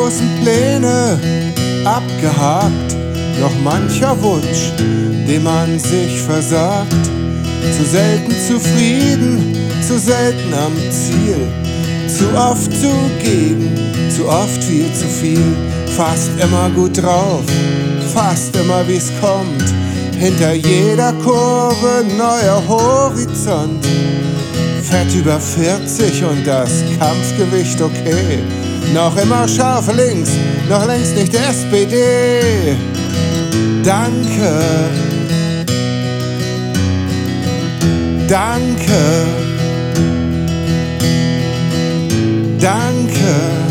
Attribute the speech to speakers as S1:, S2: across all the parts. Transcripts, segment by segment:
S1: großen Pläne abgehakt, noch mancher Wunsch, den man sich versagt. Zu selten zufrieden, zu selten am Ziel, zu oft zugegen, zu oft viel zu viel. Fast immer gut drauf, fast immer wie's kommt, hinter jeder Kurve neuer Horizont. Fett über 40 und das Kampfgewicht okay, noch immer scharf links, noch längst nicht SPD. Danke, danke, danke.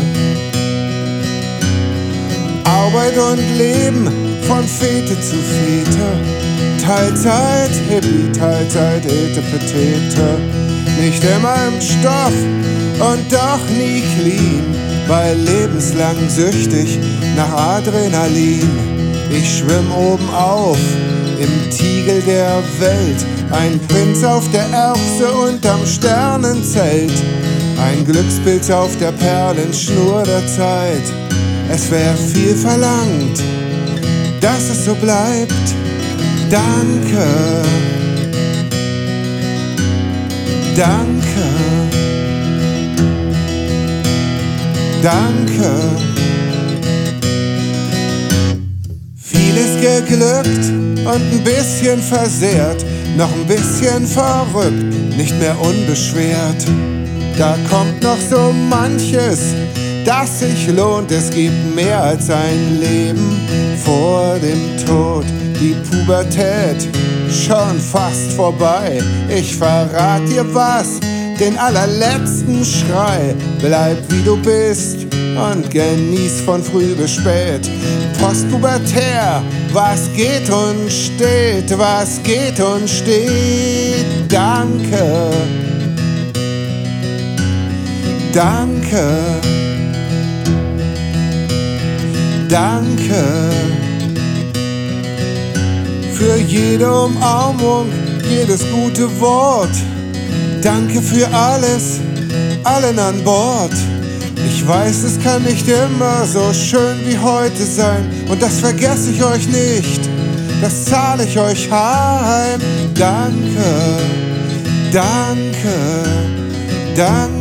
S1: Arbeit und Leben von Fete zu Fete, Teilzeit Hippie, Teilzeit Etepetete. Nicht immer im Stoff und doch nie clean, weil lebenslang süchtig nach Adrenalin. Ich schwimm oben auf im Tiegel der Welt, ein Prinz auf der Erbse unterm Sternenzelt, ein Glückspilz auf der Perlenschnur der Zeit. Es wär viel verlangt, dass es so bleibt. Danke, danke, danke. Vieles geglückt und ein bisschen versehrt, noch ein bisschen verrückt, nicht mehr unbeschwert. Da kommt noch so manches, das sich lohnt. Es gibt mehr als ein Leben vor dem Tod. Die Pubertät schon fast vorbei. Ich verrat dir was, den allerletzten Schrei. Bleib wie du bist und genieß von früh bis spät. Postpubertär, was geht und steht, was geht und steht. Danke, danke, danke. Für jede Umarmung, jedes gute Wort. Danke für alles, allen an Bord. Ich weiß, es kann nicht immer so schön wie heute sein. Und das vergesse ich euch nicht, das zahle ich euch heim. Danke, danke, danke.